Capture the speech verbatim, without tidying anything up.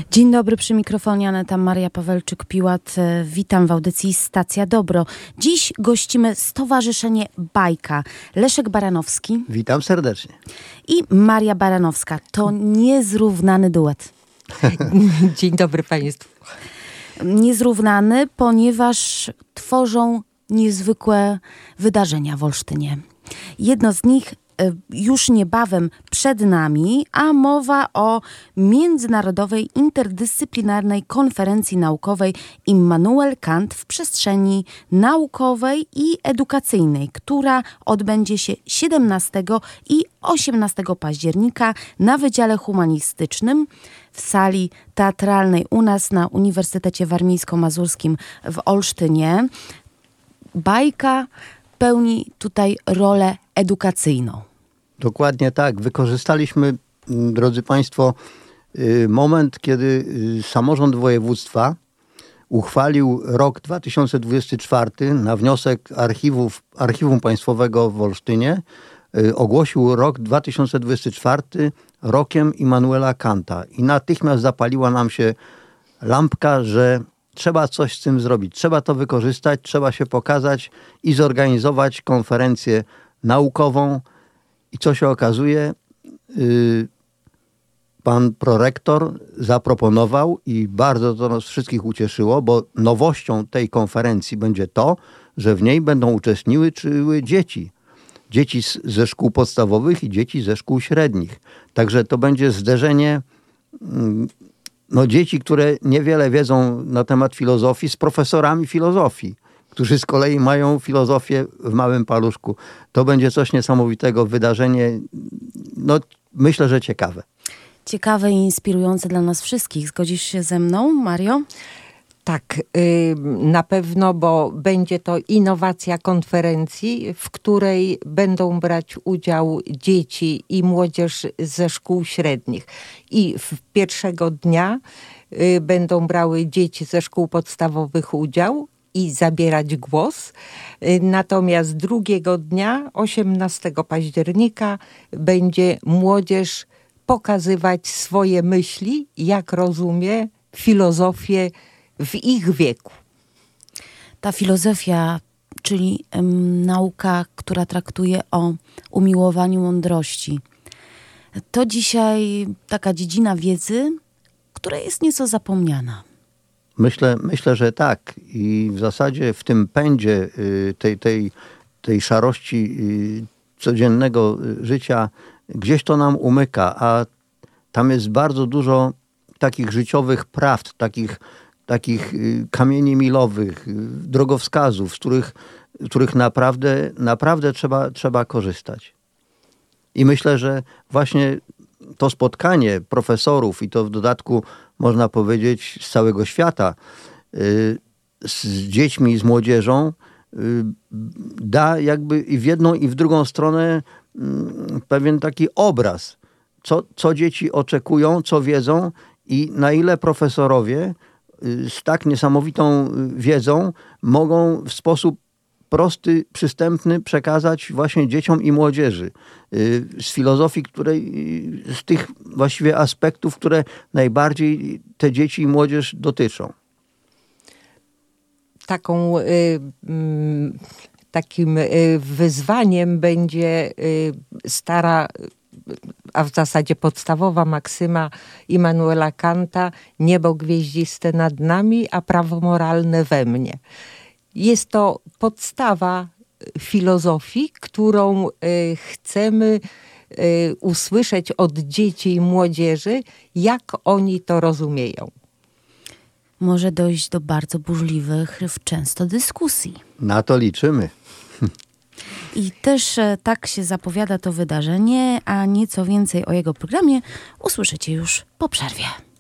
Dzień dobry, przy mikrofonie Aneta Maria Pawelczyk-Piłat. Witam w audycji Stacja Dobro. Dziś gościmy Stowarzyszenie Bajka. Leszek Baranowski. Witam serdecznie. I Maria Baranowska. To niezrównany duet. Dzień dobry Państwu. Niezrównany, ponieważ tworzą niezwykłe wydarzenia w Olsztynie. Jedno z nich już niebawem przed nami, a mowa o Międzynarodowej Interdyscyplinarnej Konferencji Naukowej Immanuel Kant w przestrzeni naukowej i edukacyjnej, która odbędzie się siedemnastego i osiemnastego października na Wydziale Humanistycznym w sali teatralnej u nas na Uniwersytecie Warmińsko-Mazurskim w Olsztynie. Bajka pełni tutaj rolę edukacyjną. Dokładnie tak. Wykorzystaliśmy, drodzy Państwo, moment, kiedy samorząd województwa uchwalił rok dwa tysiące dwudziesty czwarty na wniosek archiwów, Archiwum Państwowego w Olsztynie. Ogłosił rok dwa tysiące dwudziesty czwarty rokiem Immanuela Kanta. I natychmiast zapaliła nam się lampka, że trzeba coś z tym zrobić. Trzeba to wykorzystać, trzeba się pokazać i zorganizować konferencję naukową. I co się okazuje, yy, pan prorektor zaproponował i bardzo to nas wszystkich ucieszyło, bo nowością tej konferencji będzie to, że w niej będą uczestniczyły dzieci. Dzieci z, ze szkół podstawowych i dzieci ze szkół średnich. Także to będzie zderzenie yy, no, dzieci, które niewiele wiedzą na temat filozofii, z profesorami filozofii, którzy z kolei mają filozofię w małym paluszku. To będzie coś niesamowitego, wydarzenie, no myślę, że ciekawe. Ciekawe i inspirujące dla nas wszystkich. Zgodzisz się ze mną, Mario? Tak, na pewno, bo będzie to innowacja konferencji, w której będą brać udział dzieci i młodzież ze szkół średnich. I w pierwszego dnia będą brały dzieci ze szkół podstawowych udział i zabierać głos. Natomiast drugiego dnia, osiemnastego października, będzie młodzież pokazywać swoje myśli, jak rozumie filozofię w ich wieku. Ta filozofia, czyli um, nauka, która traktuje o umiłowaniu mądrości, to dzisiaj taka dziedzina wiedzy, która jest nieco zapomniana. Myślę, myślę, że tak. I w zasadzie w tym pędzie tej, tej, tej szarości codziennego życia gdzieś to nam umyka, a tam jest bardzo dużo takich życiowych prawd, takich, takich kamieni milowych, drogowskazów, z których, z których naprawdę, naprawdę trzeba, trzeba korzystać. I myślę, że właśnie to spotkanie profesorów i to w dodatku można powiedzieć z całego świata z dziećmi, z młodzieżą da jakby i w jedną i w drugą stronę pewien taki obraz, co, co dzieci oczekują, co wiedzą i na ile profesorowie z tak niesamowitą wiedzą mogą w sposób prosty, przystępny przekazać właśnie dzieciom i młodzieży z filozofii, której, z tych właściwie aspektów, które najbardziej te dzieci i młodzież dotyczą. Taką, takim wyzwaniem będzie stara, a w zasadzie podstawowa maksyma Immanuela Kanta: niebo gwieździste nad nami, a prawo moralne we mnie. Jest to podstawa filozofii, którą chcemy usłyszeć od dzieci i młodzieży, jak oni to rozumieją. Może dojść do bardzo burzliwych często dyskusji. Na to liczymy. I też tak się zapowiada to wydarzenie, a nieco więcej o jego programie usłyszycie już po przerwie.